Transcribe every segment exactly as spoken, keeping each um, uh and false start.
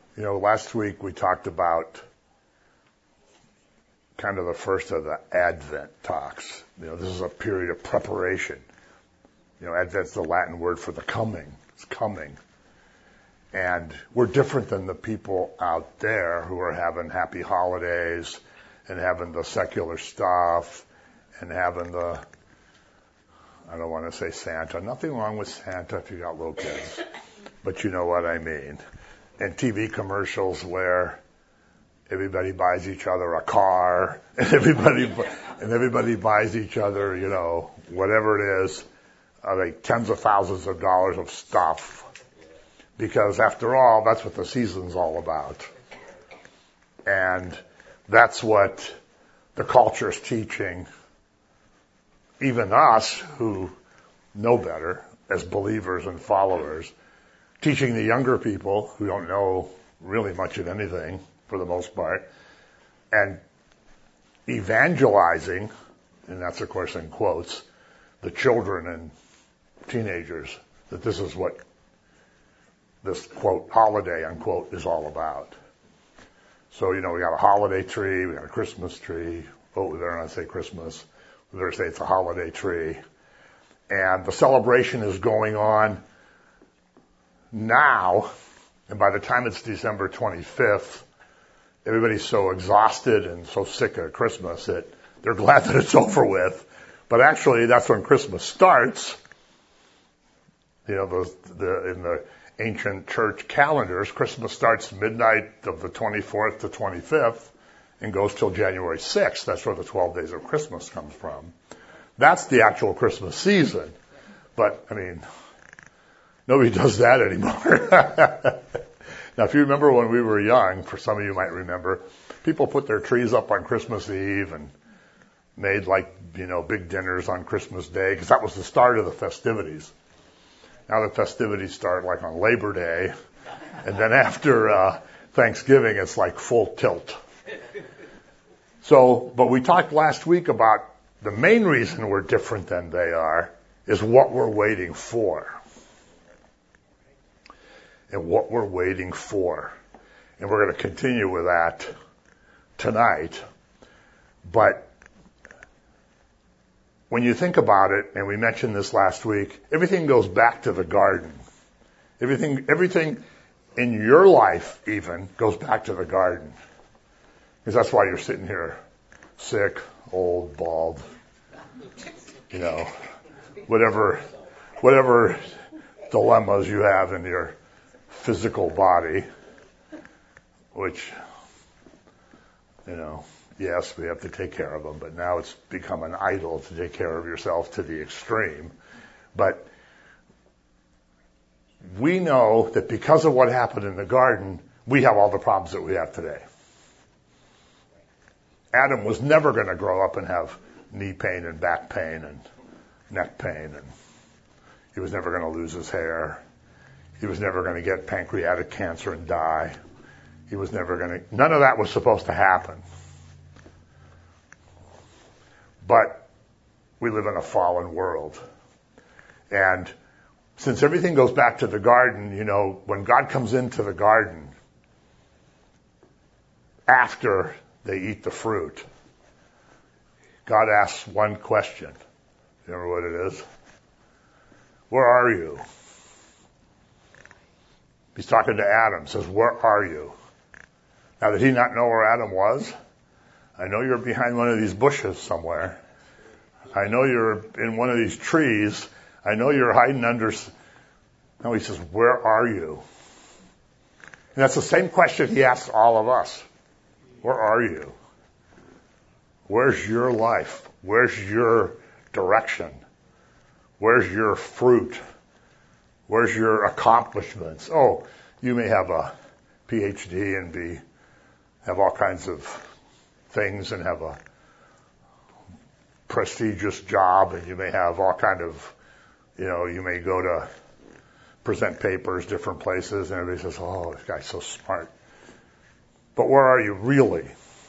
You know, last week we talked about kind of the first of the Advent talks. You know, this is a period of preparation. You know, Advent's the Latin word for the coming. It's coming. And we're different than the people out there who are having happy holidays and having the secular stuff and having the, I don't want to say Santa. Nothing wrong with Santa if you got little kids. But you know what I mean. And T V commercials where everybody buys each other a car, and everybody and everybody buys each other, you know, whatever it is, uh, like tens of thousands of dollars of stuff. Because after all, that's what the season's all about. And that's what the culture's teaching, even us who know better as believers and followers, teaching the younger people who don't know really much of anything for the most part, and evangelizing, and that's of course in quotes, the children and teenagers, that this is what this quote holiday unquote is all about. So, you know, we got a holiday tree, we got a Christmas tree. Oh, we better not say Christmas. We better say it's a holiday tree. And the celebration is going on now, and by the time it's December twenty-fifth, everybody's so exhausted and so sick of Christmas that they're glad that it's over with. But actually, that's when Christmas starts. You know, the, the, in the ancient church calendars, Christmas starts midnight of the twenty-fourth to twenty-fifth and goes till January sixth. That's where the twelve days of Christmas comes from. That's the actual Christmas season. But, I mean, nobody does that anymore. Now, if you remember when we were young, for some of you might remember, people put their trees up on Christmas Eve and made like, you know, big dinners on Christmas Day, because that was the start of the festivities. Now the festivities start like on Labor Day, and then after uh, Thanksgiving, it's like full tilt. So, but we talked last week about the main reason we're different than they are is what we're waiting for. And what we're waiting for. And we're going to continue with that tonight. But when you think about it, and we mentioned this last week, everything goes back to the garden. Everything, everything in your life even goes back to the garden. Because that's why you're sitting here sick, old, bald, you know, whatever, whatever dilemmas you have in your physical body, which, you know, yes, we have to take care of them, but now it's become an idol to take care of yourself to the extreme. But we know that because of what happened in the garden, we have all the problems that we have today. Adam was never going to grow up and have knee pain and back pain and neck pain, and he was never going to lose his hair. He was never going to get pancreatic cancer and die. He was never going to, none of that was supposed to happen. But we live in a fallen world. And since everything goes back to the garden, you know, when God comes into the garden after they eat the fruit, God asks one question. You remember what it is? Where are you? He's talking to Adam, says, where are you? Now, did he not know where Adam was? I know you're behind one of these bushes somewhere. I know you're in one of these trees. I know you're hiding under... No, he says, where are you? And that's the same question he asks all of us. Where are you? Where's your life? Where's your direction? Where's your fruit? Where's your accomplishments? Oh, you may have a P H D and be have all kinds of things and have a prestigious job, and you may have all kind of, you know, you may go to present papers different places, and everybody says, oh, this guy's so smart. But where are you really?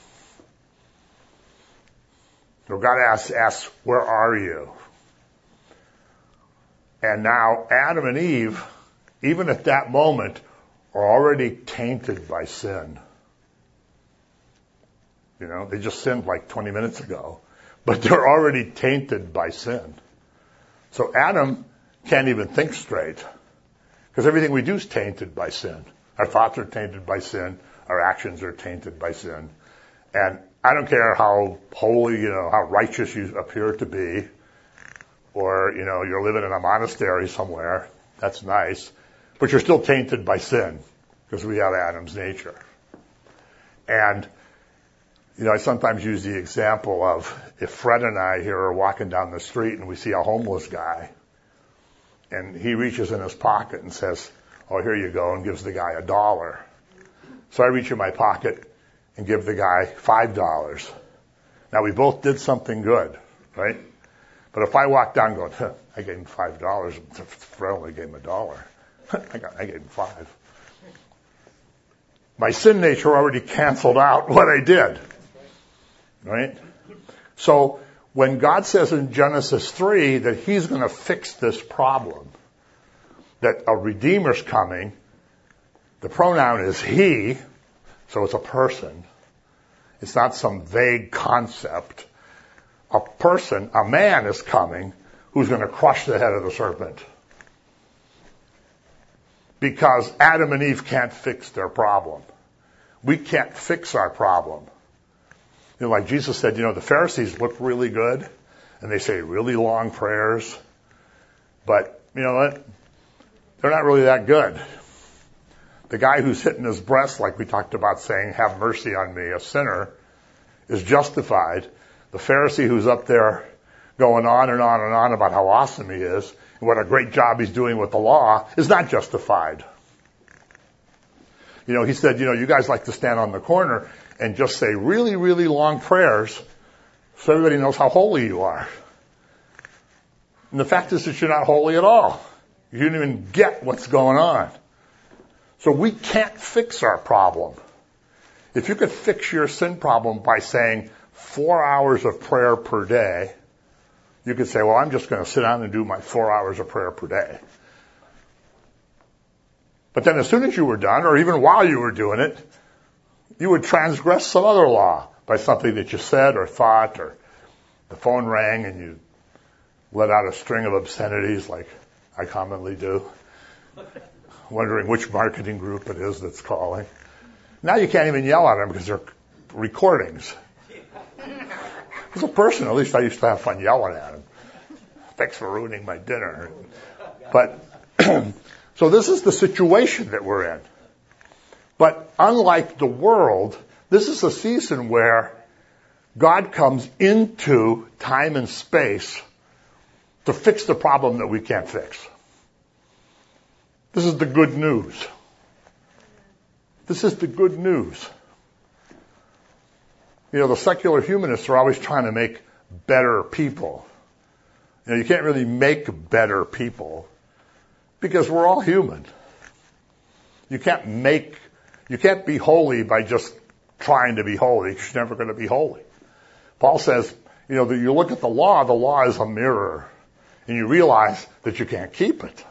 So God asks, asks, where are you? And now Adam and Eve, even at that moment, are already tainted by sin. You know, they just sinned like twenty minutes ago, but they're already tainted by sin. So Adam can't even think straight because everything we do is tainted by sin. Our thoughts are tainted by sin. Our actions are tainted by sin. And I don't care how holy, you know, how righteous you appear to be, or, you know, you're living in a monastery somewhere. That's nice. But you're still tainted by sin because we have Adam's nature. And, you know, I sometimes use the example of if Fred and I here are walking down the street and we see a homeless guy and he reaches in his pocket and says, "Oh, here you go," and gives the guy a dollar. So I reach in my pocket and give the guy five dollars. Now, we both did something good, right? But if I walk down going, huh, I gave him five dollars, Fred only gave him a dollar. I, got, I gave him five. My sin nature already canceled out what I did, right? So when God says in Genesis three that he's going to fix this problem, that a Redeemer's coming, the pronoun is he, so it's a person. It's not some vague concept. A person, a man is coming who's going to crush the head of the serpent. Because Adam and Eve can't fix their problem. We can't fix our problem. You know, like Jesus said, you know, the Pharisees look really good and they say really long prayers, but you know what? They're not really that good. The guy who's hitting his breast, like we talked about, saying, "Have mercy on me, a sinner," is justified. The Pharisee who's up there going on and on and on about how awesome he is and what a great job he's doing with the law is not justified. You know, he said, you know, you guys like to stand on the corner and just say really, really long prayers so everybody knows how holy you are. And the fact is that you're not holy at all. You didn't even get what's going on. So we can't fix our problem. If you could fix your sin problem by saying four hours of prayer per day, you could say, well, I'm just going to sit down and do my four hours of prayer per day. But then as soon as you were done, or even while you were doing it, you would transgress some other law by something that you said or thought, or the phone rang and you let out a string of obscenities like I commonly do, wondering which marketing group it is that's calling. Now you can't even yell at them because they're recordings. As a person, at least I used to have fun yelling at him. Thanks for ruining my dinner. But so this is the situation that we're in. But unlike the world, this is a season where God comes into time and space to fix the problem that we can't fix. This is the good news. This is the good news. You know, the secular humanists are always trying to make better people. You know, you can't really make better people because we're all human. You can't make, you can't be holy by just trying to be holy. You're never going to be holy. Paul says, you know, that you look at the law, the law is a mirror, and you realize that you can't keep it.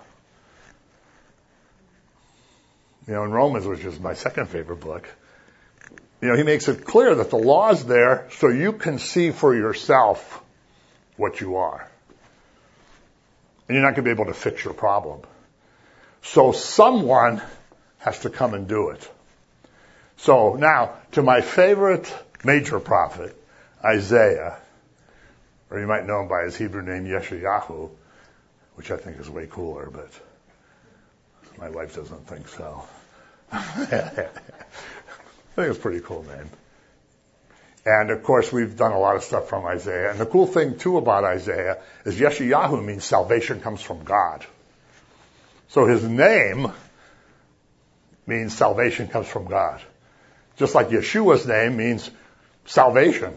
You know, in Romans, which is my second favorite book, you know, he makes it clear that the law is there so you can see for yourself what you are. And you're not going to be able to fix your problem. So someone has to come and do it. So now, to my favorite major prophet, Isaiah, or you might know him by his Hebrew name, Yeshayahu, which I think is way cooler, but my wife doesn't think so. I think it's a pretty cool name. And of course, we've done a lot of stuff from Isaiah. And the cool thing too about Isaiah is Yeshayahu means salvation comes from God. So his name means salvation comes from God. Just like Yeshua's name means salvation.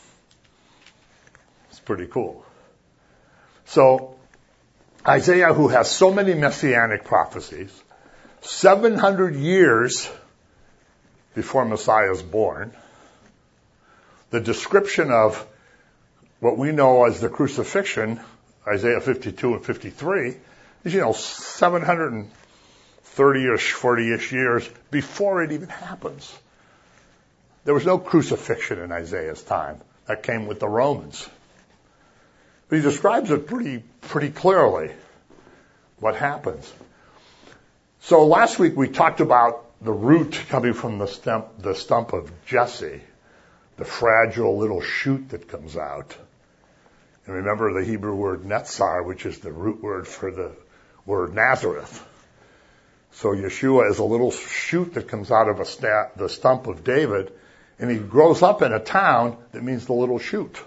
It's pretty cool. So Isaiah, who has so many messianic prophecies, seven hundred years before Messiah is born, the description of what we know as the crucifixion, Isaiah fifty-two and fifty-three, is, you know, seven hundred thirty-ish, forty-ish years before it even happens. There was no crucifixion in Isaiah's time. That came with the Romans. But he describes it pretty, pretty clearly, what happens. So last week we talked about the root coming from the stump, the stump of Jesse, the fragile little shoot that comes out. And remember the Hebrew word netzar, which is the root word for the word Nazareth. So Yeshua is a little shoot that comes out of a sta- the stump of David, and he grows up in a town that means the little shoot.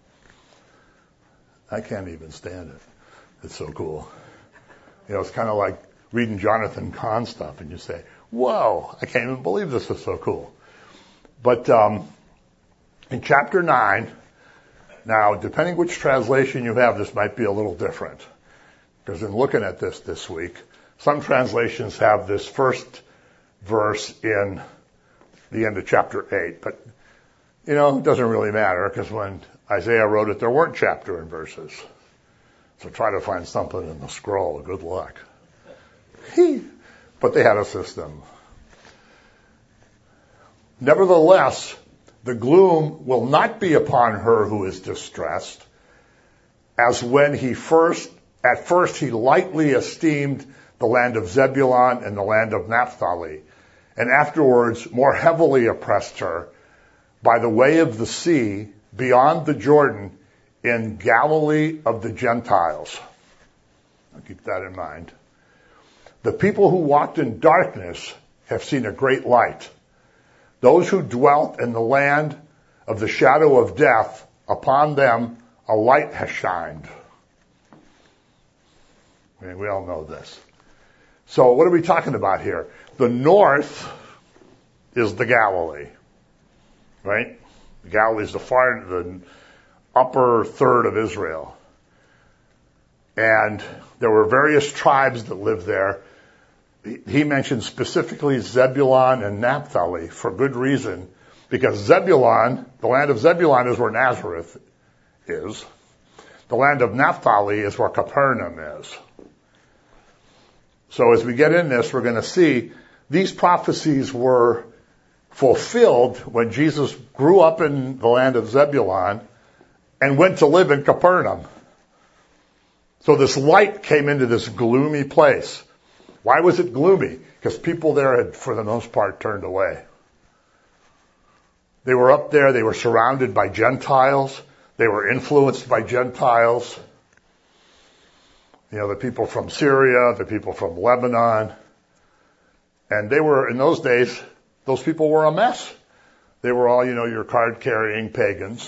I can't even stand it. It's so cool. You know, it's kind of like reading Jonathan Cahn stuff, and you say, whoa, I can't even believe this is so cool. But um, in chapter nine, now, depending which translation you have, this might be a little different. Because in looking at this this week, some translations have this first verse in the end of chapter eight. But, you know, it doesn't really matter, because when Isaiah wrote it, there weren't chapter and verses. So try to find something in the scroll. Good luck. But they had a system. Nevertheless, the gloom will not be upon her who is distressed, as when he first, at first he lightly esteemed the land of Zebulun and the land of Naphtali, and afterwards more heavily oppressed her by the way of the sea beyond the Jordan in Galilee of the Gentiles. I'll keep that in mind. The people who walked in darkness have seen a great light. Those who dwelt in the land of the shadow of death, upon them a light has shined. I mean, we all know this. So what are we talking about here? The north is the Galilee, right? The Galilee is the far, the upper third of Israel. And there were various tribes that lived there. He mentioned specifically Zebulun and Naphtali for good reason, because Zebulun, the land of Zebulun is where Nazareth is. The land of Naphtali is where Capernaum is. So as we get in this, we're going to see these prophecies were fulfilled when Jesus grew up in the land of Zebulun and went to live in Capernaum. So this light came into this gloomy place. Why was it gloomy? Because people there had, for the most part, turned away. They were up there. They were surrounded by Gentiles. They were influenced by Gentiles. You know, the people from Syria, the people from Lebanon. And they were, in those days, those people were a mess. They were all, you know, your card-carrying pagans,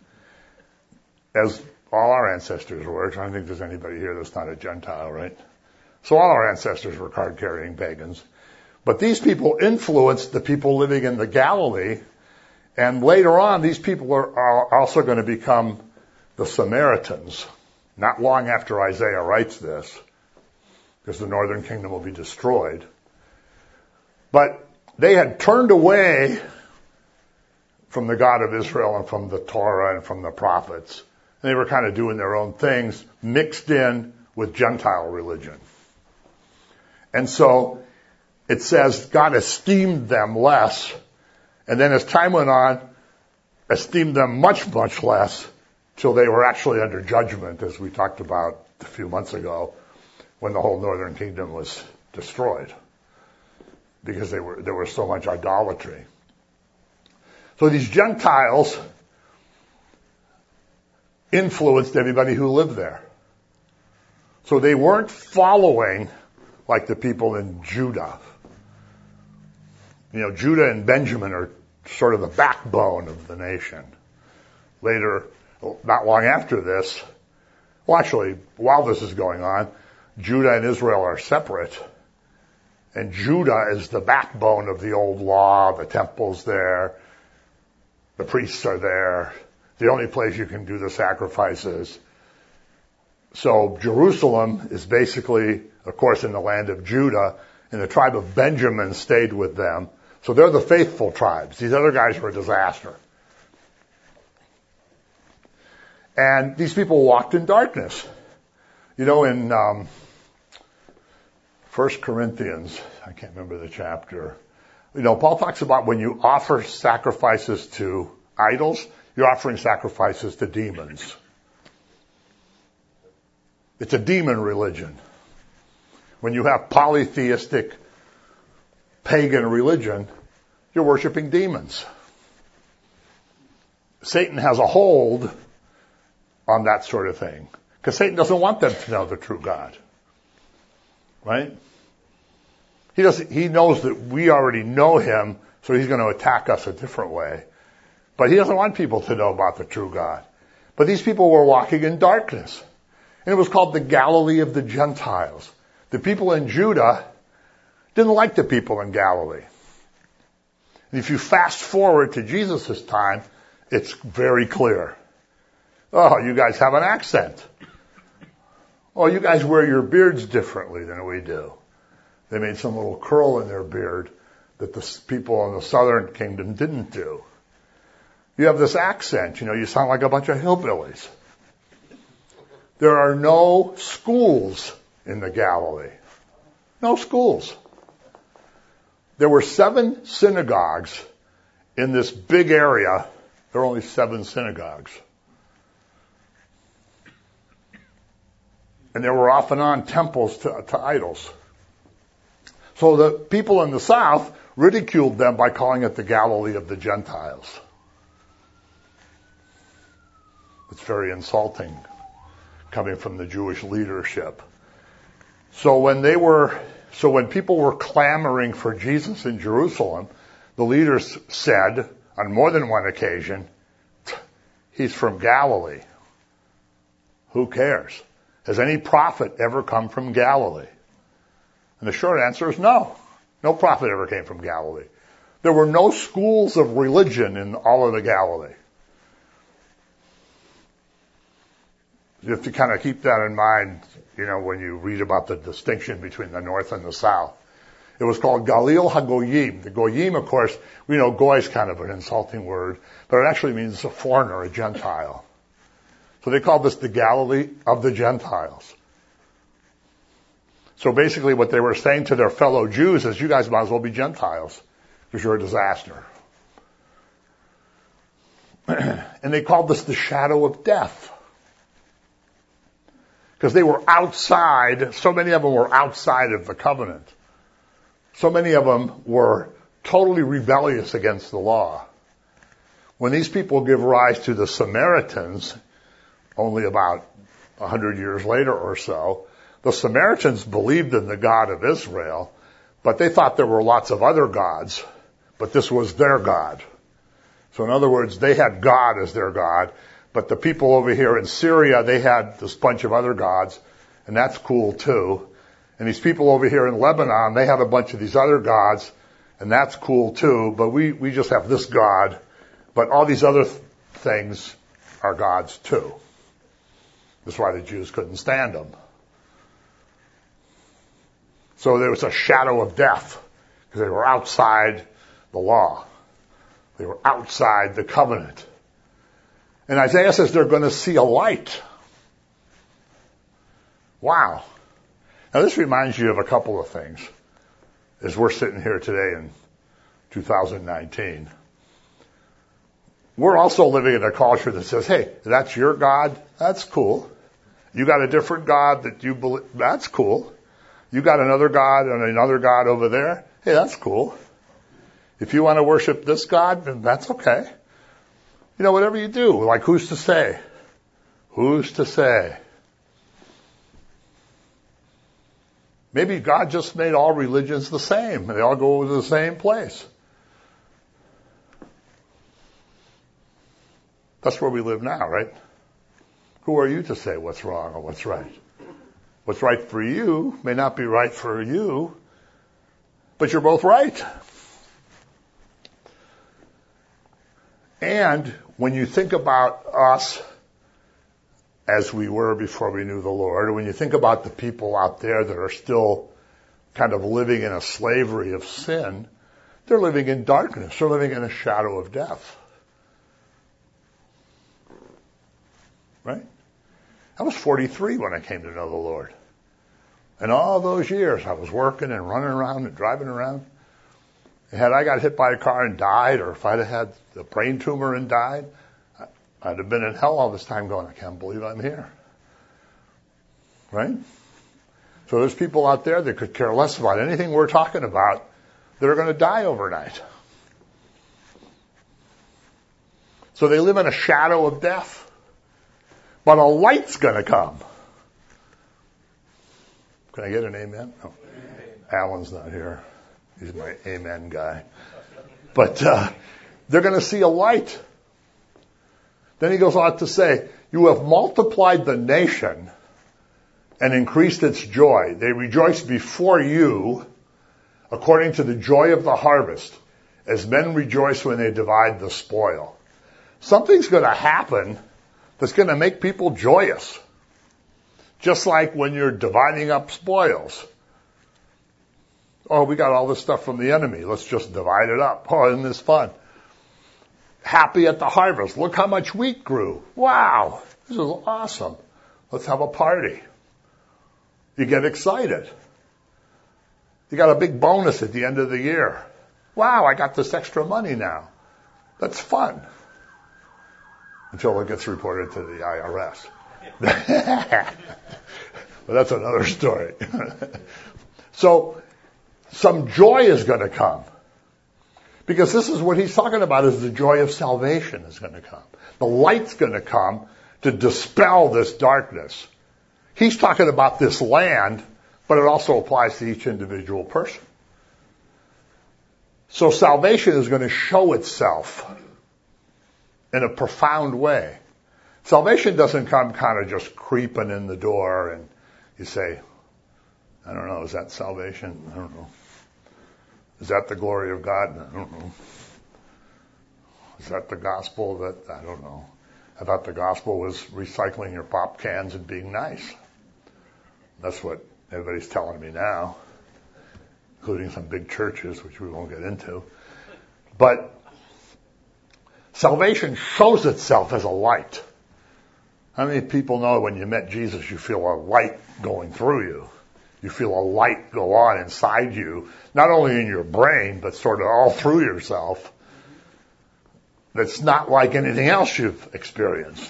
as all our ancestors were. I don't think there's anybody here that's not a Gentile, right? So all our ancestors were card-carrying pagans. But these people influenced the people living in the Galilee. And later on, these people are, are also going to become the Samaritans. Not long after Isaiah writes this, because the northern kingdom will be destroyed. But they had turned away from the God of Israel and from the Torah and from the prophets. And they were kind of doing their own things, mixed in with Gentile religion. And so it says God esteemed them less, and then as time went on, esteemed them much, much less, till they were actually under judgment, as we talked about a few months ago, when the whole northern kingdom was destroyed, because they were, there was so much idolatry. So these Gentiles influenced everybody who lived there. So they weren't following like the people in Judah. You know, Judah and Benjamin are sort of the backbone of the nation. Later, not long after this, well, actually, while this is going on, Judah and Israel are separate. And Judah is the backbone of the old law. The temple's there. The priests are there. The only place you can do the sacrifices. So Jerusalem is basically, of course, in the land of Judah, and the tribe of Benjamin stayed with them. So they're the faithful tribes. These other guys were a disaster. And these people walked in darkness. You know, in um, First Corinthians, I can't remember the chapter. You know, Paul talks about when you offer sacrifices to idols, you're offering sacrifices to demons. It's a demon religion. When you have polytheistic pagan religion, you're worshiping demons. Satan has a hold on that sort of thing because Satan doesn't want them to know the true God. Right? He doesn't, he knows that we already know him, so he's going to attack us a different way. But he doesn't want people to know about the true God. But these people were walking in darkness. And it was called the Galilee of the Gentiles. The people in Judah didn't like the people in Galilee. And if you fast forward to Jesus' time, it's very clear. Oh, you guys have an accent. Oh, you guys wear your beards differently than we do. They made some little curl in their beard that the people in the southern kingdom didn't do. You have this accent, you know, you sound like a bunch of hillbillies. There are no schools in the Galilee. No schools. There were seven synagogues in this big area. There are only seven synagogues. And there were off and on temples to, to idols. So the people in the south ridiculed them by calling it the Galilee of the Gentiles. It's very insulting coming from the Jewish leadership. So when they were, so when people were clamoring for Jesus in Jerusalem, the leaders said on more than one occasion, he's from Galilee. Who cares? Has any prophet ever come from Galilee? And the short answer is no. No prophet ever came from Galilee. There were no schools of religion in all of the Galilee. You have to kind of keep that in mind, you know, when you read about the distinction between the north and the south. It was called Galil HaGoyim. The Goyim, of course, we know Goy is kind of an insulting word, but it actually means a foreigner, a Gentile. So they called this the Galilee of the Gentiles. So basically what they were saying to their fellow Jews is, you guys might as well be Gentiles, because you're a disaster. And they called this the shadow of death. Because they were outside, so many of them were outside of the covenant. So many of them were totally rebellious against the law. When these people give rise to the Samaritans, only about a hundred years later or so, the Samaritans believed in the God of Israel, but they thought there were lots of other gods, but this was their God. So in other words, they had God as their God, but the people over here in Syria, they had this bunch of other gods, and that's cool too. And these people over here in Lebanon, they have a bunch of these other gods, and that's cool too, but we, we just have this God, but all these other th- things are gods too. That's why the Jews couldn't stand them. So there was a shadow of death, because they were outside the law. They were outside the covenant. And Isaiah says they're going to see a light. Wow. Now this reminds you of a couple of things as we're sitting here today in two thousand nineteen. We're also living in a culture that says, hey, that's your God? That's cool. You got a different God that you believe? That's cool. You got another God and another God over there? Hey, that's cool. If you want to worship this God, then that's okay. You know, whatever you do, like who's to say? Who's to say? Maybe God just made all religions the same, and they all go to the same place. That's where we live now, right? Who are you to say what's wrong or what's right? What's right for you may not be right for you, but you're both right. And when you think about us as we were before we knew the Lord, or when you think about the people out there that are still kind of living in a slavery of sin, they're living in darkness. They're living in a shadow of death. Right? I was forty-three when I came to know the Lord. And all those years I was working and running around and driving around. Had I got hit by a car and died, or if I'd have had a brain tumor and died, I'd have been in hell all this time going, I can't believe I'm here. Right? So there's people out there that could care less about anything we're talking about that are going to die overnight. So they live in a shadow of death. But a light's going to come. Can I get an amen? No. Alan's not here. He's my amen guy. But uh, they're going to see a light. Then he goes on to say, you have multiplied the nation and increased its joy. They rejoice before you according to the joy of the harvest, as men rejoice when they divide the spoil. Something's going to happen that's going to make people joyous. Just like when you're dividing up spoils. Oh, we got all this stuff from the enemy. Let's just divide it up. Oh, isn't this fun? Happy at the harvest. Look how much wheat grew. Wow, this is awesome. Let's have a party. You get excited. You got a big bonus at the end of the year. Wow, I got this extra money now. That's fun. Until it gets reported to the I R S. But that's another story. So, some joy is going to come. Because this is what he's talking about, is the joy of salvation is going to come. The light's going to come to dispel this darkness. He's talking about this land, but it also applies to each individual person. So salvation is going to show itself in a profound way. Salvation doesn't come kind of just creeping in the door and you say, I don't know, is that salvation? I don't know. Is that the glory of God? I don't know. Is that the gospel? That I don't know. I thought the gospel was recycling your pop cans and being nice. That's what everybody's telling me now, including some big churches, which we won't get into. But salvation shows itself as a light. How many people know when you met Jesus, you feel a light going through you? You feel a light go on inside you, not only in your brain, but sort of all through yourself. That's not like anything else you've experienced.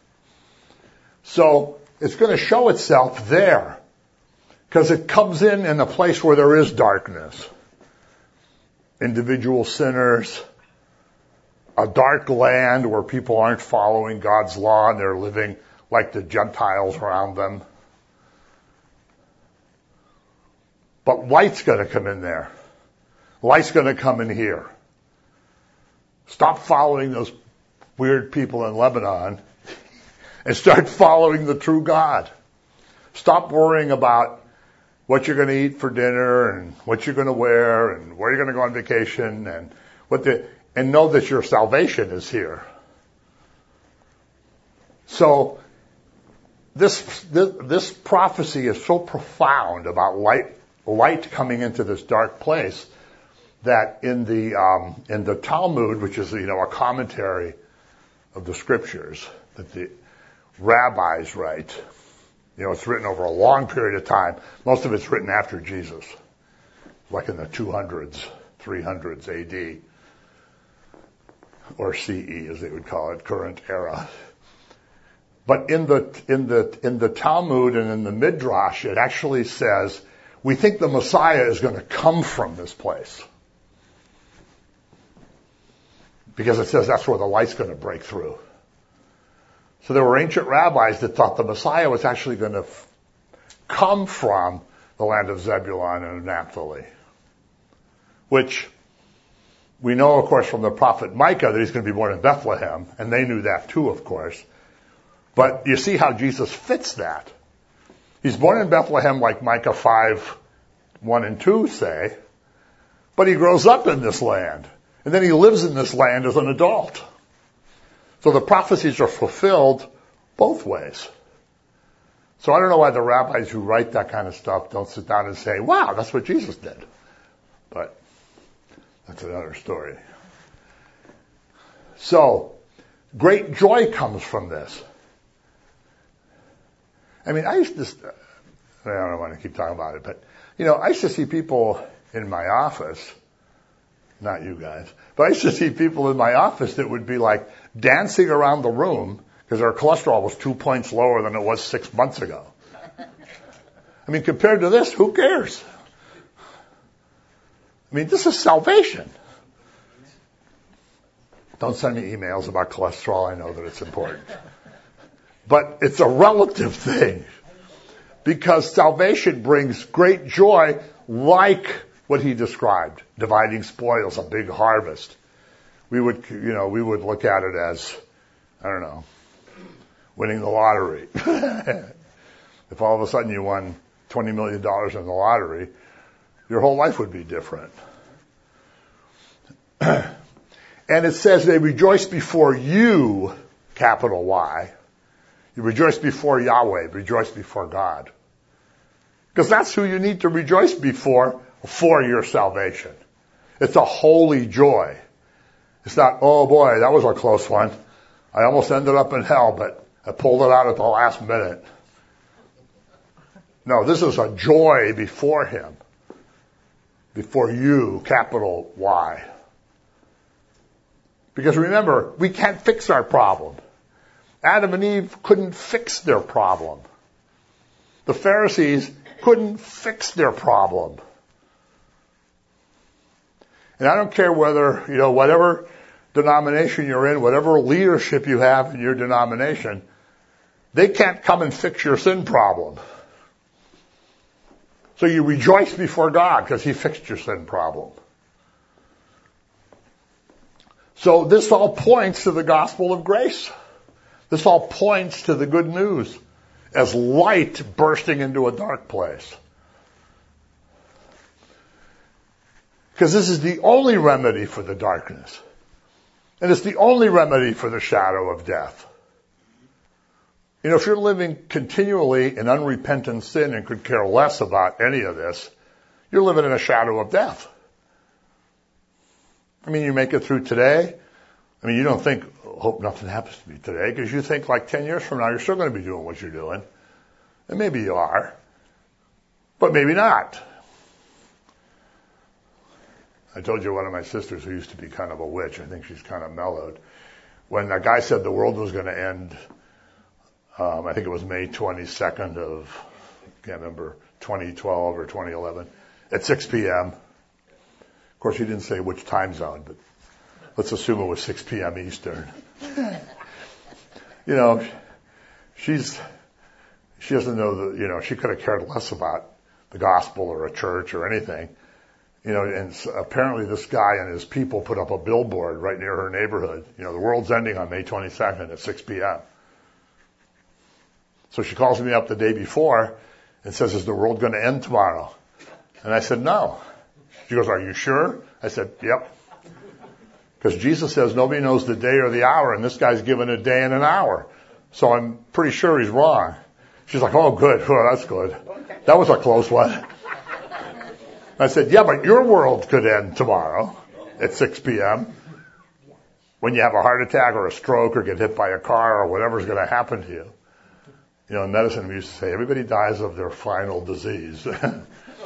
So it's going to show itself there, because it comes in in a place where there is darkness. Individual sinners, a dark land where people aren't following God's law and they're living like the Gentiles around them. But light's going to come in there. Light's going to come in here. Stop following those weird people in Lebanon and start following the true God. Stop worrying about what you're going to eat for dinner and what you're going to wear and where you're going to go on vacation and what the, and know that your salvation is here. So this, this, this prophecy is so profound about light, light coming into this dark place that in the, um, in the Talmud, which is, you know, a commentary of the scriptures that the rabbis write, you know, it's written over a long period of time. Most of it's written after Jesus, like in the two hundreds, three hundreds A D, or C E as they would call it, current era. But in the, in the, in the Talmud and in the Midrash, it actually says, we think the Messiah is going to come from this place. Because it says that's where the light's going to break through. So there were ancient rabbis that thought the Messiah was actually going to f- come from the land of Zebulun and Naphtali. Which we know, of course, from the prophet Micah that he's going to be born in Bethlehem. And they knew that too, of course. But you see how Jesus fits that. He's born in Bethlehem like Micah five, one and two say. But he grows up in this land. And then he lives in this land as an adult. So the prophecies are fulfilled both ways. So I don't know why the rabbis who write that kind of stuff don't sit down and say, wow, that's what Jesus did. But that's another story. So great joy comes from this. I mean, I used to, I don't want to keep talking about it, but, you know, I used to see people in my office, not you guys, but I used to see people in my office that would be like dancing around the room because their cholesterol was two points lower than it was six months ago. I mean, compared to this, who cares? I mean, this is salvation. Don't send me emails about cholesterol. I know that it's important. But it's a relative thing. Because salvation brings great joy like what he described. Dividing spoils, a big harvest. We would, you know, we would look at it as, I don't know, winning the lottery. If all of a sudden you won twenty million dollars in the lottery, your whole life would be different. And it says they rejoice before you, capital Y. You rejoice before Yahweh, rejoice before God. Because that's who you need to rejoice before for your salvation. It's a holy joy. It's not, oh boy, that was a close one. I almost ended up in hell, but I pulled it out at the last minute. No, this is a joy before him. Before you, capital Y. Because remember, we can't fix our problem. Adam and Eve couldn't fix their problem. The Pharisees couldn't fix their problem. And I don't care whether, you know, whatever denomination you're in, whatever leadership you have in your denomination, they can't come and fix your sin problem. So you rejoice before God because he fixed your sin problem. So this all points to the gospel of grace. This all points to the good news as light bursting into a dark place. Because this is the only remedy for the darkness. And it's the only remedy for the shadow of death. You know, if you're living continually in unrepentant sin and could care less about any of this, you're living in a shadow of death. I mean, you make it through today. I mean, you don't think, hope nothing happens to me today, because you think like ten years from now, you're still going to be doing what you're doing. And maybe you are, but maybe not. I told you one of my sisters who used to be kind of a witch, I think she's kind of mellowed, when a guy said the world was going to end, um, I think it was May twenty-second of, I can't remember, twenty twelve or twenty eleven, at six p.m. Of course, he didn't say which time zone, but let's assume it was six p.m. Eastern. You know, she's, she doesn't know that, you know, she could have cared less about the gospel or a church or anything. You know, and so apparently this guy and his people put up a billboard right near her neighborhood. You know, the world's ending on May twenty-second at six p.m. So she calls me up the day before and says, is the world going to end tomorrow? And I said, no. She goes, are you sure? I said, yep. Because Jesus says nobody knows the day or the hour, and this guy's given a day and an hour. So I'm pretty sure he's wrong. She's like, oh, good. Well, that's good. That was a close one. I said, yeah, but your world could end tomorrow at six p.m. when you have a heart attack or a stroke or get hit by a car or whatever's going to happen to you. You know, in medicine we used to say everybody dies of their final disease. And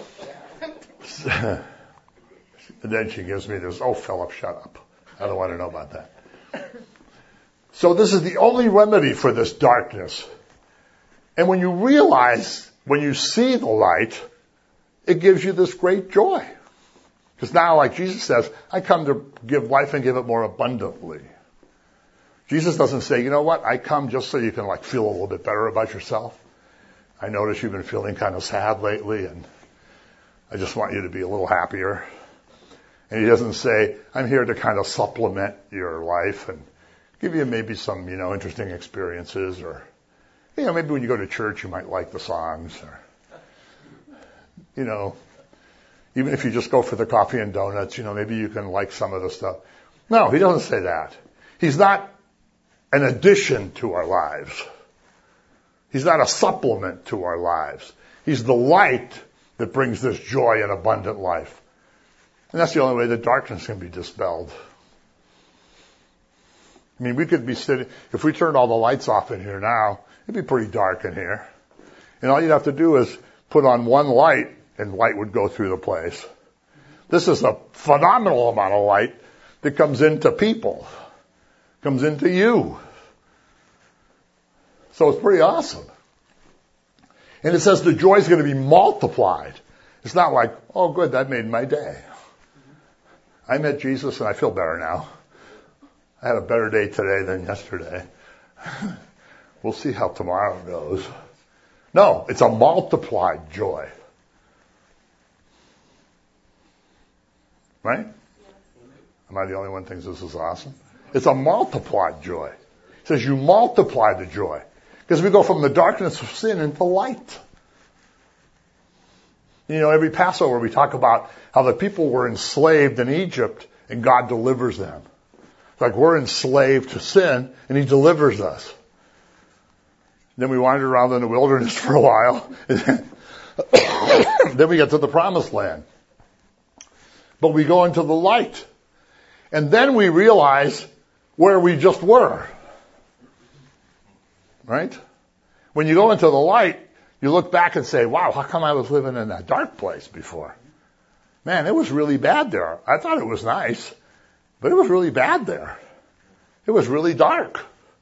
then she gives me this, oh, Philip, shut up. I don't want to know about that. So this is the only remedy for this darkness. And when you realize, when you see the light, it gives you this great joy. Because now, like Jesus says, I come to give life and give it more abundantly. Jesus doesn't say, you know what, I come just so you can like feel a little bit better about yourself. I notice you've been feeling kind of sad lately, and I just want you to be a little happier. And he doesn't say, I'm here to kind of supplement your life and give you maybe some, you know, interesting experiences, or, you know, maybe when you go to church you might like the songs, or, you know, even if you just go for the coffee and donuts, you know, maybe you can like some of the stuff. No, he doesn't say that. He's not an addition to our lives. He's not a supplement to our lives. He's the light that brings this joy and abundant life. And that's the only way the darkness can be dispelled. I mean, we could be sitting, if we turned all the lights off in here now, it'd be pretty dark in here. And all you'd have to do is put on one light and light would go through the place. This is a phenomenal amount of light that comes into people, comes into you. So it's pretty awesome. And it says the joy is going to be multiplied. It's not like, oh good, that made my day. I met Jesus and I feel better now. I had a better day today than yesterday. We'll see how tomorrow goes. No, it's a multiplied joy. Right? Am I the only one who thinks this is awesome? It's a multiplied joy. It says you multiply the joy. Because we go from the darkness of sin into light. You know, every Passover we talk about how the people were enslaved in Egypt and God delivers them. It's like we're enslaved to sin and He delivers us. Then we wandered around in the wilderness for a while. Then we get to the promised land. But we go into the light. And then we realize where we just were. Right? When you go into the light, you look back and say, wow, how come I was living in that dark place before? Man, it was really bad there. I thought it was nice, but it was really bad there. It was really dark.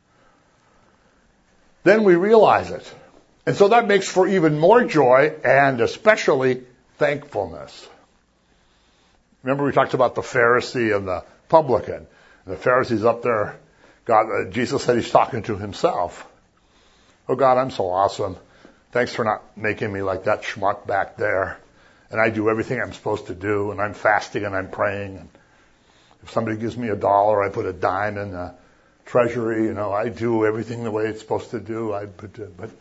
Then we realize it. And so that makes for even more joy and especially thankfulness. Remember we talked about the Pharisee and the publican. And the Pharisee's up there. God, uh, Jesus said He's talking to Himself. Oh God, I'm so awesome. Thanks for not making me like that schmuck back there. And I do everything I'm supposed to do. And I'm fasting and I'm praying. And if somebody gives me a dollar, I put a dime in the treasury. You know, I do everything the way it's supposed to do. I but, but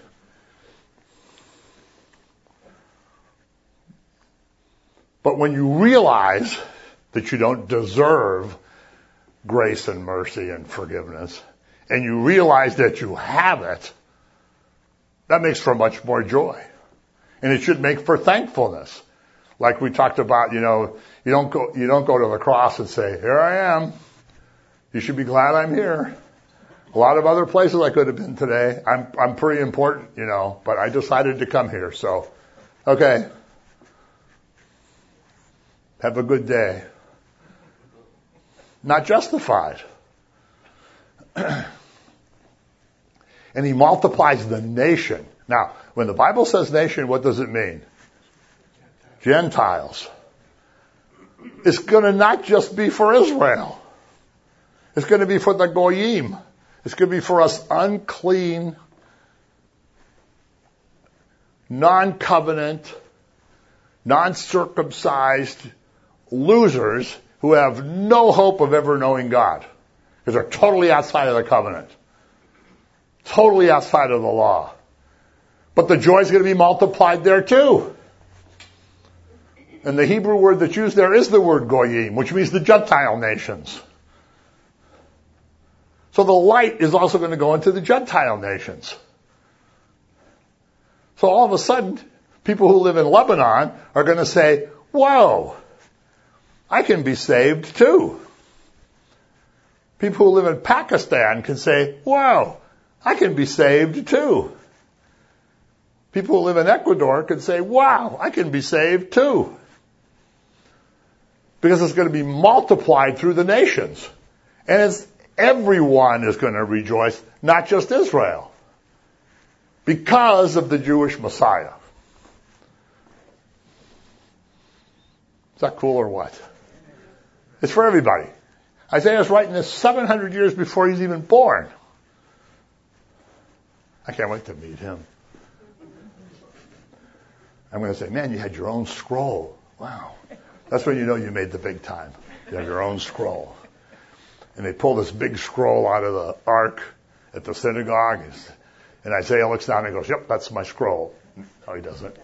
But when you realize that you don't deserve grace and mercy and forgiveness, and you realize that you have it, that makes for much more joy. And it should make for thankfulness. Like we talked about, you know, you don't go, you don't go to the cross and say, here I am. You should be glad I'm here. A lot of other places I could have been today. I'm, I'm pretty important, you know, but I decided to come here. So, okay. Have a good day. Not justified. And He multiplies the nation. Now, when the Bible says nation, what does it mean? Gentiles. It's going to not just be for Israel. It's going to be for the Goyim. It's going to be for us unclean, non-covenant, non-circumcised losers who have no hope of ever knowing God. Because they're totally outside of the covenant. Totally outside of the law. But the joy is going to be multiplied there too. And the Hebrew word that's used there is the word goyim, which means the Gentile nations. So the light is also going to go into the Gentile nations. So all of a sudden, people who live in Lebanon are going to say, whoa, I can be saved too. People who live in Pakistan can say, whoa, I can be saved too. People who live in Ecuador can say, wow, I can be saved too. Because it's going to be multiplied through the nations. And it's, everyone is going to rejoice, not just Israel. Because of the Jewish Messiah. Is that cool or what? It's for everybody. Isaiah's writing this seven hundred years before he's even born. I can't wait to meet him. I'm going to say, man, you had your own scroll. Wow. That's when you know you made the big time. You have your own scroll. And they pull this big scroll out of the ark at the synagogue. And Isaiah looks down and goes, yep, that's my scroll. No, he doesn't.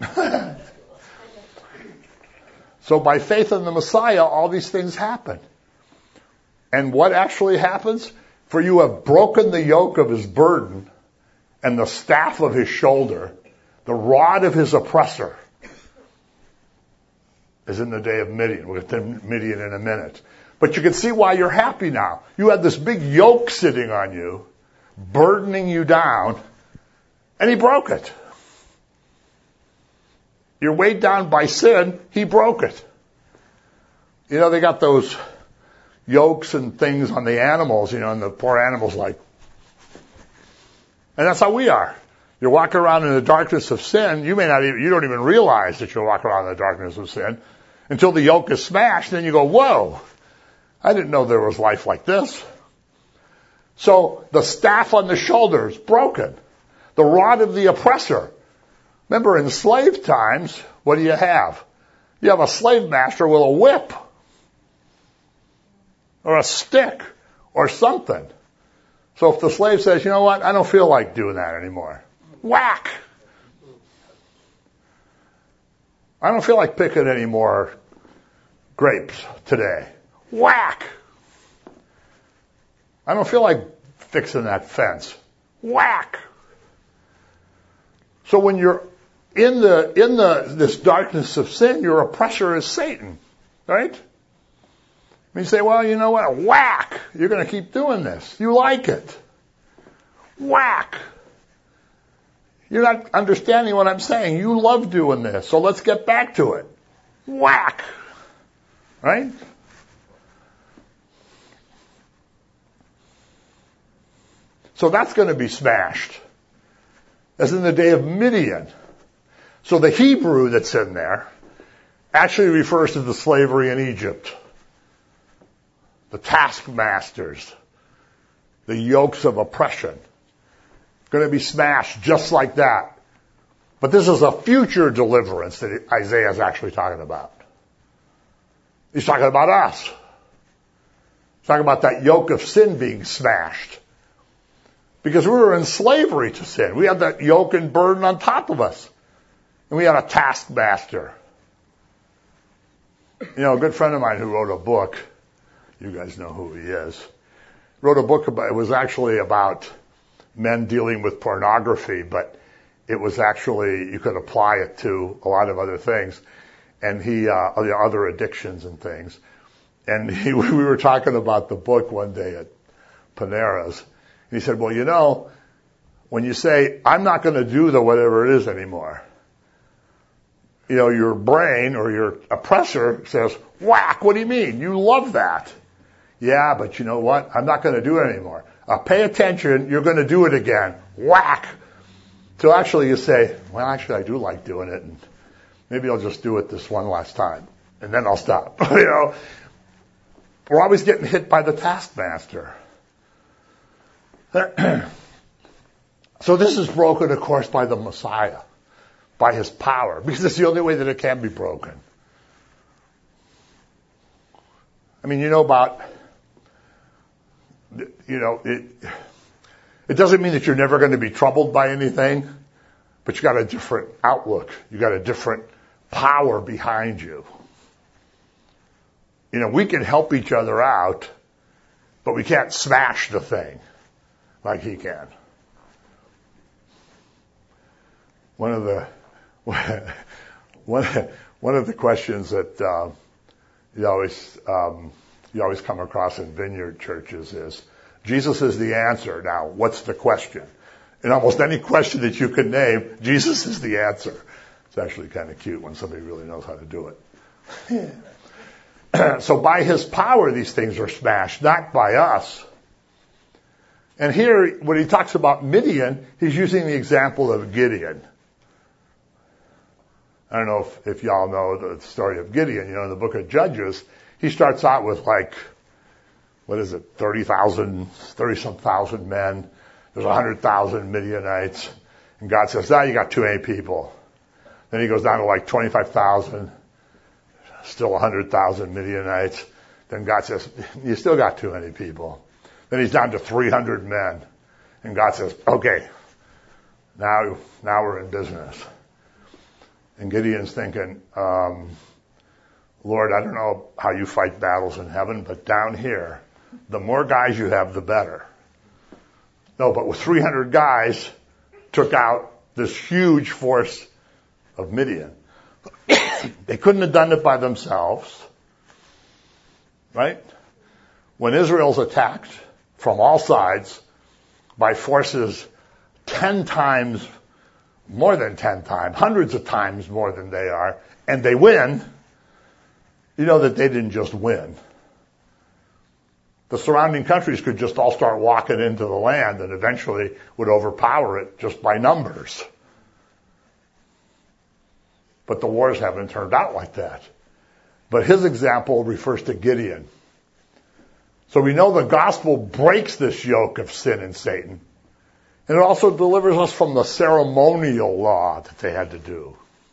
So by faith in the Messiah, all these things happen. And what actually happens? For you have broken the yoke of his burden and the staff of his shoulder, the rod of his oppressor, as in the day of Midian. We'll get to Midian in a minute. But you can see why you're happy now. You had this big yoke sitting on you, burdening you down, and he broke it. You're weighed down by sin. He broke it. You know, they got those yokes and things on the animals, you know, and the poor animals like, and that's how we are. You're walking around in the darkness of sin. You may not even, you don't even realize that you're walking around in the darkness of sin until the yoke is smashed. Then you go, whoa, I didn't know there was life like this. So the staff on the shoulder is broken. The rod of the oppressor. Remember, in slave times, what do you have? You have a slave master with a whip or a stick or something. So if the slave says, you know what, I don't feel like doing that anymore. Whack! I don't feel like picking any more grapes today. Whack! I don't feel like fixing that fence. Whack! So when you're in the in the this darkness of sin, your oppressor is Satan, right? And you say, well, you know what? Whack! You're going to keep doing this. You like it. Whack! You're not understanding what I'm saying. You love doing this, so let's get back to it. Whack! Right? So that's going to be smashed. As in the day of Midian. So the Hebrew that's in there actually refers to the slavery in Egypt. The taskmasters. The yokes of oppression. Going to be smashed just like that. But this is a future deliverance that Isaiah is actually talking about. He's talking about us. He's talking about that yoke of sin being smashed. Because we were in slavery to sin. We had that yoke and burden on top of us. And we had a taskmaster. You know, a good friend of mine who wrote a book, you guys know who he is, wrote a book about, it was actually about men dealing with pornography, but it was actually, you could apply it to a lot of other things. And he, uh, other addictions and things. And he, we were talking about the book one day at Panera's. He said, well, you know, when you say, I'm not going to do the whatever it is anymore, you know, your brain or your oppressor says, whack, what do you mean? You love that. Yeah, but you know what? I'm not going to do it anymore. Uh, pay attention. You're going to do it again. Whack. So actually you say, well, actually I do like doing it, and maybe I'll just do it this one last time, and then I'll stop. You know, we're always getting hit by the taskmaster. So this is broken, of course, by the Messiah, by his power, because it's the only way that it can be broken. I mean, you know about, you know, it, it doesn't mean that you're never going to be troubled by anything, but you got a different outlook. You got a different power behind you. You know, we can help each other out, but we can't smash the thing like he can. One of the one one of the questions that uh, you always um, you always come across in vineyard churches is, Jesus is the answer. Now, what's the question? In almost any question that you can name, Jesus is the answer. It's actually kind of cute when somebody really knows how to do it. So by his power, these things are smashed, not by us. And here, when he talks about Midian, he's using the example of Gideon. I don't know if, if y'all know the story of Gideon. You know, in the book of Judges, he starts out with like, what is it, thirty thousand, thirty-some thousand men. There's one hundred thousand Midianites. And God says, now you got too many people. Then he goes down to like twenty-five thousand. Still one hundred thousand Midianites. Then God says, you still got too many people. Then he's down to three hundred men. And God says, okay, now, now we're in business. And Gideon's thinking, um, Lord, I don't know how you fight battles in heaven, but down here, the more guys you have, the better. No, but with three hundred guys, took out this huge force of Midian. They couldn't have done it by themselves. Right? When Israel's attacked from all sides by forces ten times more than ten times, hundreds of times more than they are, and they win, you know that they didn't just win. The surrounding countries could just all start walking into the land and eventually would overpower it just by numbers. But the wars haven't turned out like that. But his example refers to Gideon. So we know the gospel breaks this yoke of sin and Satan. And it also delivers us from the ceremonial law that they had to do.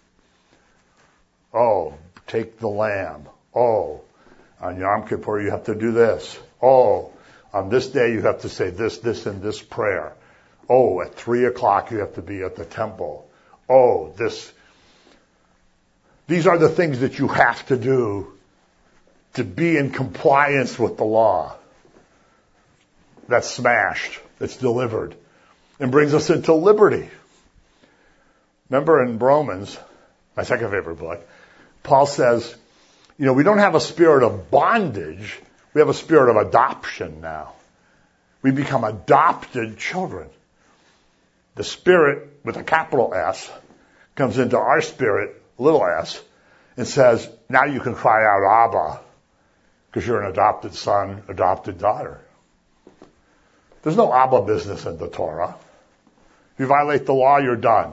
Oh, take the lamb. Oh, on Yom Kippur you have to do this. Oh, on this day you have to say this, this, and this prayer. Oh, at three o'clock you have to be at the temple. Oh, this. These are the things that you have to do to be in compliance with the law. That's smashed. That's delivered. And brings us into liberty. Remember in Romans, my second favorite book, Paul says, you know, we don't have a spirit of bondage. We have a spirit of adoption now. We become adopted children. The Spirit, with a capital S, comes into our spirit, little s, and says, now you can cry out, Abba, because you're an adopted son, adopted daughter. There's no Abba business in the Torah. If you violate the law, you're done.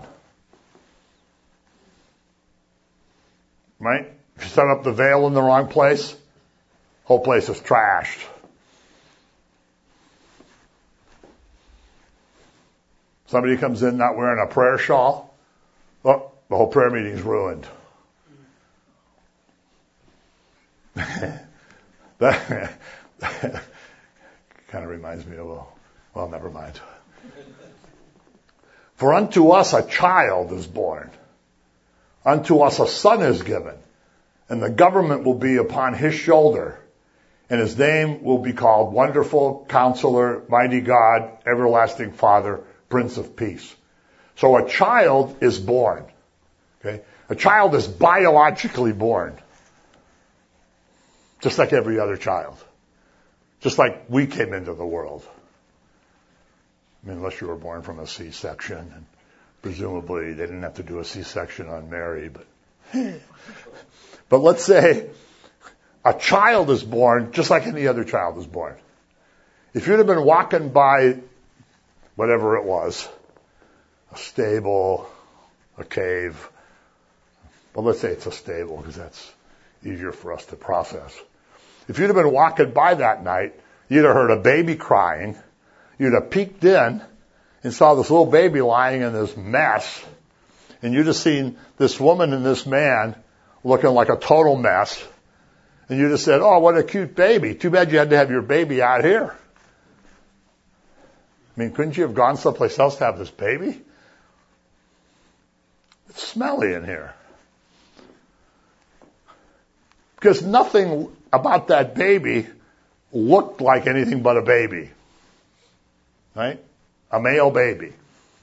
Right? If you set up the veil in the wrong place, whole place is trashed. Somebody comes in not wearing a prayer shawl, oh, the whole prayer meeting's ruined. that, that kind of reminds me of, a, well, never mind. For unto us a child is born. Unto us a son is given. And the government will be upon his shoulder. And his name will be called Wonderful Counselor, Mighty God, Everlasting Father, Prince of Peace. So a child is born. Okay? A child is biologically born. Just like every other child. Just like we came into the world. I mean, unless you were born from a C-section. And presumably they didn't have to do a C-section on Mary. But, but let's say a child is born just like any other child is born. If you'd have been walking by whatever it was, a stable, a cave, well, let's say it's a stable because that's easier for us to process. If you'd have been walking by that night, you'd have heard a baby crying, you'd have peeked in and saw this little baby lying in this mess, and you'd have seen this woman and this man looking like a total mess, and you'd have said, oh, what a cute baby. Too bad you had to have your baby out here. I mean, couldn't you have gone someplace else to have this baby? It's smelly in here. Because nothing about that baby looked like anything but a baby. Right? A male baby.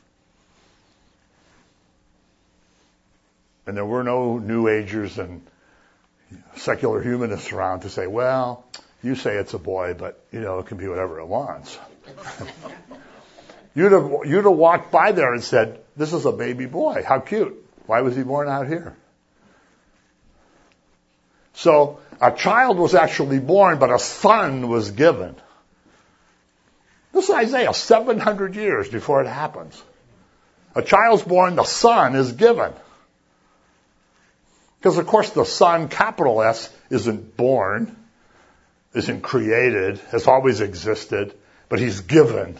And there were no New Agers and secular humanists around to say, well, you say it's a boy, but, you know, it can be whatever it wants. You'd have, you'd have walked by there and said, this is a baby boy. How cute. Why was he born out here? So a child was actually born, but a son was given. This is Isaiah, seven hundred years before it happens. A child's born, the son is given. Because, of course, the son, capital S, isn't born, isn't created, has always existed, but he's given.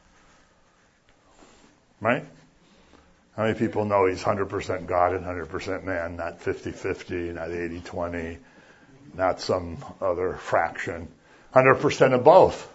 Right? How many people know he's one hundred percent God and one hundred percent man, not fifty-fifty, not eighty twenty, not some other fraction, one hundred percent of both.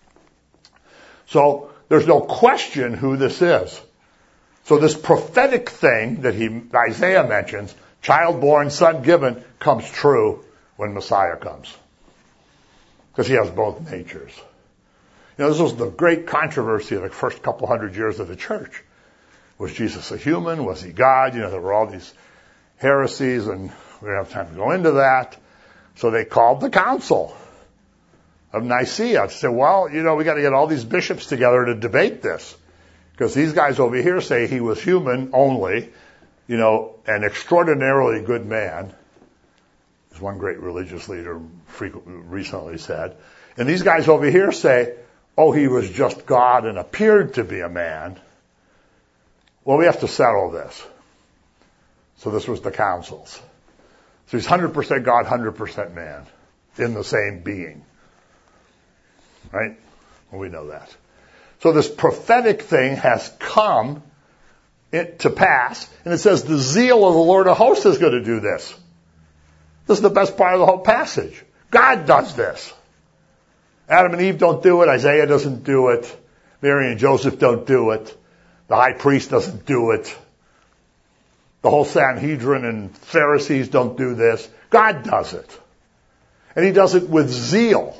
So there's no question who this is. So this prophetic thing that he Isaiah mentions, child born, son given, comes true when Messiah comes. Because he has both natures. You know, this was the great controversy of the first couple hundred years of the church. Was Jesus a human? Was he God? You know, there were all these heresies, and we don't have time to go into that. So they called the council of Nicaea to say, well, you know, we got to get all these bishops together to debate this. Because these guys over here say he was human only, you know, an extraordinarily good man, as one great religious leader frequently, recently said. And these guys over here say, oh, he was just God and appeared to be a man. Well, we have to settle this. So this was the councils. So he's one hundred percent God, one hundred percent man in the same being. Right? Well, we know that. So this prophetic thing has come to pass, and it says the zeal of the Lord of hosts is going to do this. This is the best part of the whole passage. God does this. Adam and Eve don't do it. Isaiah doesn't do it. Mary and Joseph don't do it. The high priest doesn't do it. The whole Sanhedrin and Pharisees don't do this. God does it. And he does it with zeal.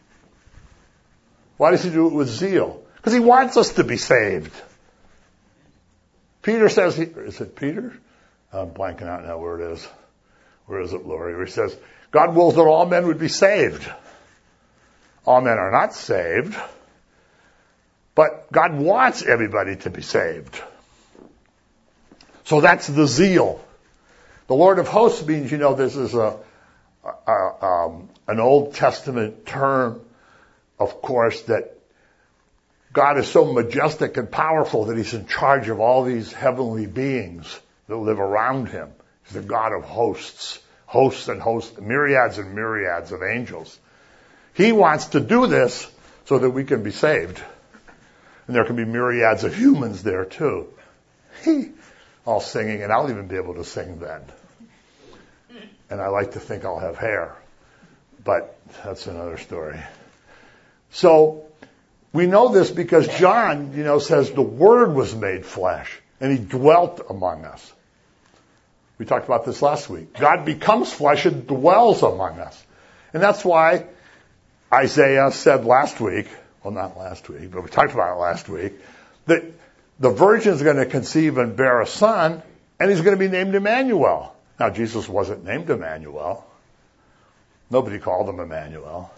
Why does he do it with zeal? Because he wants us to be saved. Peter says, he, is it Peter? I'm blanking out now where it is. Where is it, Lori? Where he says, God wills that all men would be saved. All men are not saved. But God wants everybody to be saved. So that's the zeal. The Lord of hosts means, you know, this is a, a um, an Old Testament term, of course, that God is so majestic and powerful that he's in charge of all these heavenly beings that live around him. He's the God of hosts, hosts and hosts, myriads and myriads of angels. He wants to do this so that we can be saved. And there can be myriads of humans there too. He, all singing, and I'll even be able to sing then. And I like to think I'll have hair. But that's another story. So, we know this because John, you know, says the Word was made flesh and he dwelt among us. We talked about this last week. God becomes flesh and dwells among us. And that's why Isaiah said last week, well, not last week, but we talked about it last week, that the virgin's going to conceive and bear a son, and he's going to be named Emmanuel. Now, Jesus wasn't named Emmanuel. Nobody called him Emmanuel.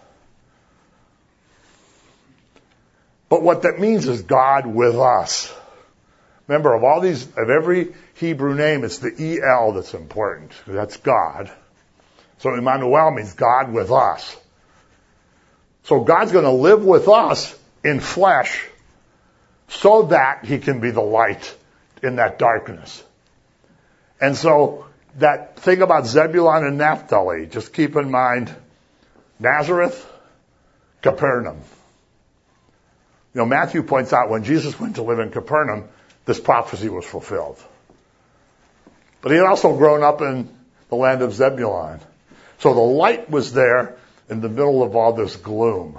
But what that means is God with us. Remember, of all these, of every Hebrew name, it's the E L that's important. That's God. So Emmanuel means God with us. So God's going to live with us in flesh so that he can be the light in that darkness. And so that thing about Zebulun and Naphtali, just keep in mind Nazareth, Capernaum. You know, Matthew points out when Jesus went to live in Capernaum, this prophecy was fulfilled. But he had also grown up in the land of Zebulun. So the light was there in the middle of all this gloom.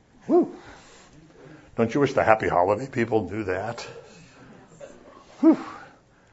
Woo. Don't you wish the happy holiday people knew that? Whew.